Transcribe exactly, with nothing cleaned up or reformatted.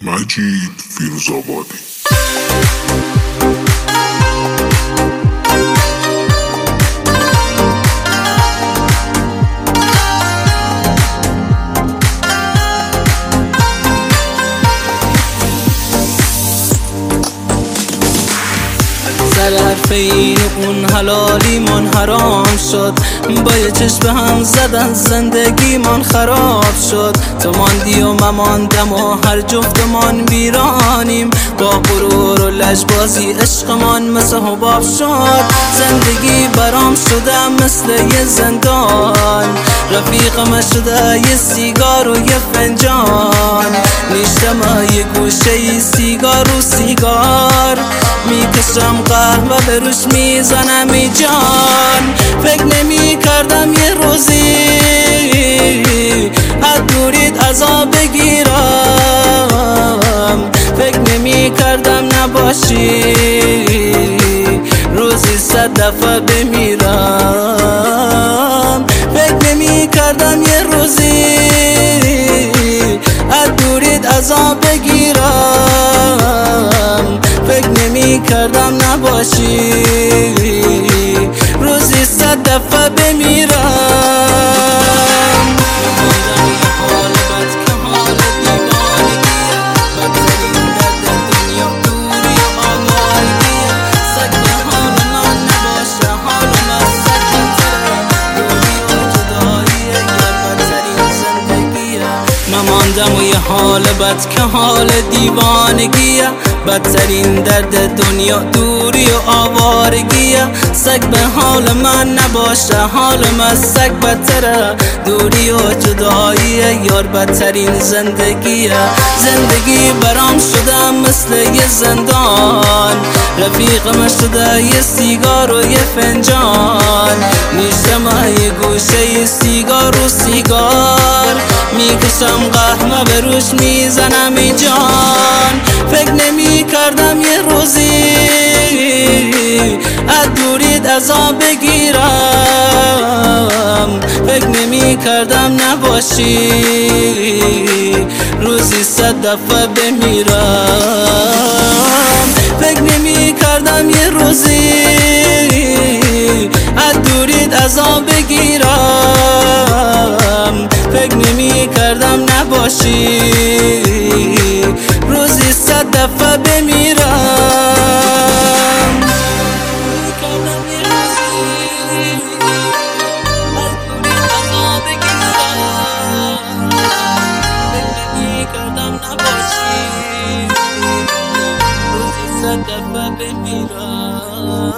مجید فیروزآبادی. سر حرف این اون حلالی من حرام شد، با یه چشم هم زدن زندگی من خراب شد. تو ماندی و مماندم و هر جفتمان بیرانیم، با غرور و لجبازی عشقمان مثل حباب شد. زندگی برام شده مثل یه زندان، رفیقم شده یه سیگار و یه فنجان. نیشتم یه گوشه ی سیگار و سیگار، میکشم قهوه به روش میزنم ای جان. فکر نمی کردم یه روزی از دورید عذاب بگیرم، فکر نمی کردم نباشی روزی صد دفعه بمیرم. فکر نمی کردم یه روزی از دورید عذاب بگیرم، فکر نمی کردم نباشی روزی صد دفعه بمیرم. ماندم و یه حال بد که حال دیوانگیه، بدترین درد دنیا دوری و آوارگیه. سگ به حال من نباشه، حال من سگ بدتره، دوری و جداییه یار بدترین زندگیه. زندگی برام شده مثل یه زندان، رفیقم شده یه سیگار و یه فنجان. نیشتم یه گوشه ی سیگار و سیگار، میکشم قهوه به روش میزنم ای جان. فکر نمی کردم یه روزی از دورید عذاب بگیرم، فکر نمی کردم نباشی روزی صد دفعه بمیرم. فکر نمی کردم یه روزی از دورید عذاب بگیرم، فکر نمی کردم نباشی روزی صد دفعه بمیرم. صد دفعه بمیرم.